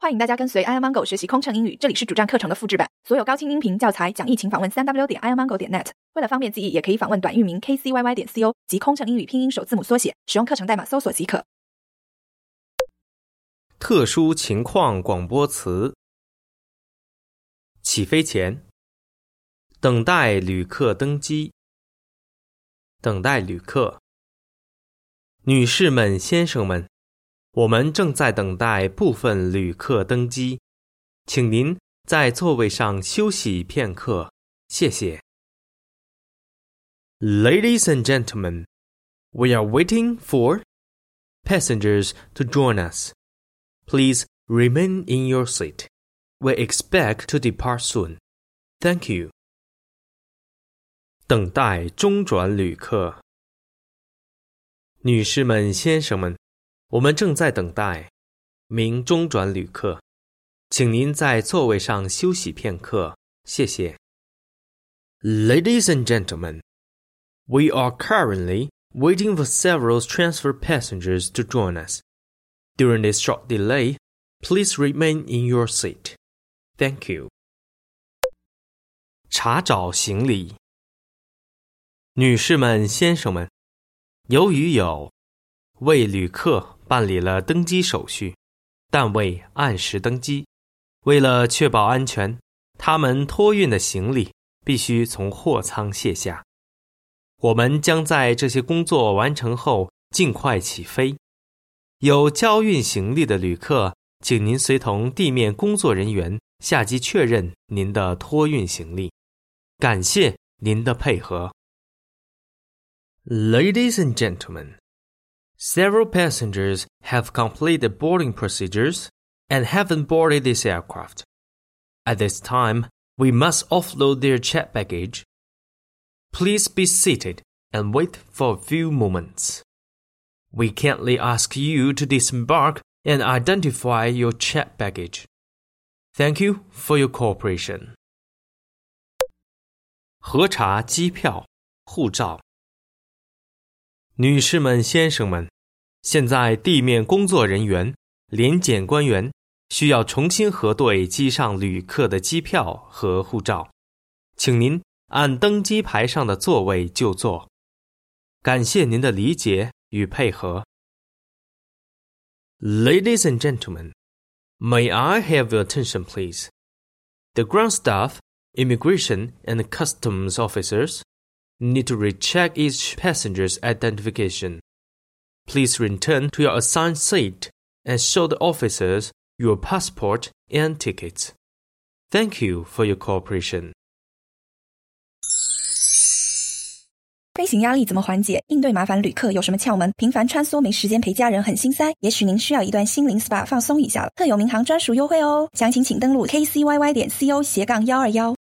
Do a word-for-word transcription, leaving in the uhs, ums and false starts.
欢迎大家跟随 iomango 学习空乘英语，这里是主站课程的复制版，所有高清音频教材讲义请访问 三 w 点 iomango 点 net。为了方便记忆，也可以访问短域名 k c y y 点 co 及空乘英语拼音首字母缩写，使用课程代码搜索即可。 特殊情况广播词：起飞前，等待旅客登机，等待旅客。女士们、先生们，我们正在等待部分旅客登机，请您在座位上休息片刻，谢谢。Ladies and gentlemen, we are waiting for passengers to join us. Please remain in your seat. We expect to depart soon. Thank you. 等待中转旅客。女士们、先生们，我们正在等待名中转旅客，请您在座位上休息片刻，谢谢。Ladies and gentlemen, we are currently waiting for several transfer passengers to join us. During this short delay, please remain in your seat. Thank you. 查找行李。女士们、先生们，由于有为旅客办理了登机手续，但未按时登机，为了确保安全，他们托运的行李必须从货舱卸下。我们将在这些工作完成后尽快起飞。有交运行李的旅客，请您随同地面工作人员下机确认您的托运行李。感谢您的配合。Ladies and gentlemen, several passengers have completed boarding procedures and haven't boarded this aircraft. At this time, we must offload their checked baggage. Please be seated and wait for a few moments. We kindly ask you to disembark and identify your checked baggage. Thank you for your cooperation. 核查机票、护照。女士们、先生们，现在地面工作人员、联检官员需要重新核对机上旅客的机票和护照，请您按登机牌上的座位就座。感谢您的理解与配合。Ladies and gentlemen, may I have your attention please? The ground staff, immigration and customs officers need to recheck each passenger's identification. Please return to your assigned seat and show the officers your passport and tickets. Thank you for your cooperation. 飞行压力怎么缓解？应对麻烦旅客有什么窍门？频繁穿梭没时间陪家人很心塞，也许您需要一段心灵 S P A 放松一下了。特有民航专属优惠哦，详情请登录 k c y y 点 co 斜杠一二一。